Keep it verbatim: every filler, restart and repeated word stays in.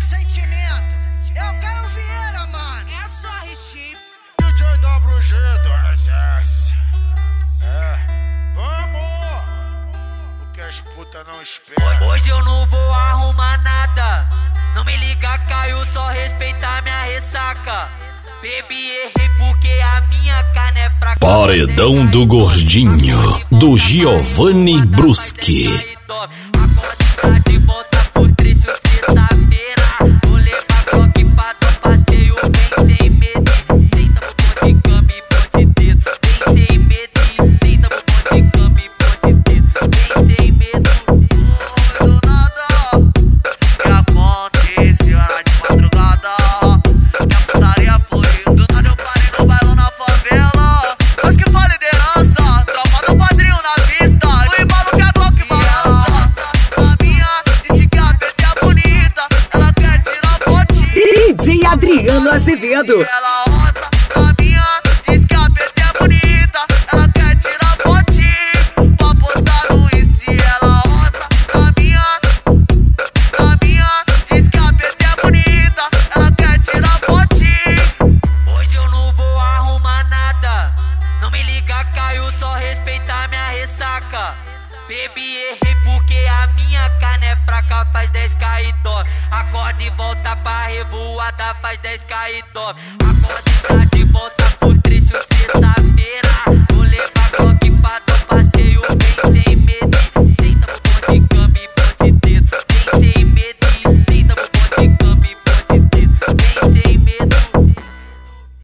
com sentimento. É o Caio Vieira, mano. É só hit. D J W G do S S. É, vamos! Porque as putas não esperam. Hoje eu não vou arrumar nada. Não me liga, Caio, só respeitar minha ressaca. Bebi, errei porque a minha carne é fraca. Paredão do Gordinho, do Giovanni Bruschi. Acorda de volta pro trecho sexta-feira. Vou levar Glock pra dar passeio bem sem medo. Senta no de câmbio e ponte dedo. Bem sem medo. Senta no de câmbio e ponte dedo. Bem sem medo. Oh, do nada. Que aconteceu era de madrugada. Que a putaria foi. Do nada eu parei no bailão na favela. Mas que foi liderança. Tropa do padrinho na pista. O embalo que a Glock balança. A minha disse que a P T é bonita. Ela quer tirar fotinho. D J Adriano Azevedo. Ela roça, a minha diz que a P T é bonita. Ela quer tirar fotinho pra postar no Insta. Ela roça, a minha, a minha diz que a P T é bonita. Ela quer tirar fotinho. Hoje eu não vou arrumar nada. Não me liga, Caio, só respeitar minha ressaca. Bebi, errei porque a minha carne é fraca. Faz dez K e dorme. Acorda e volta pra revoada. Faz dez K e dorme. Acorda e tá de volta pro trecho.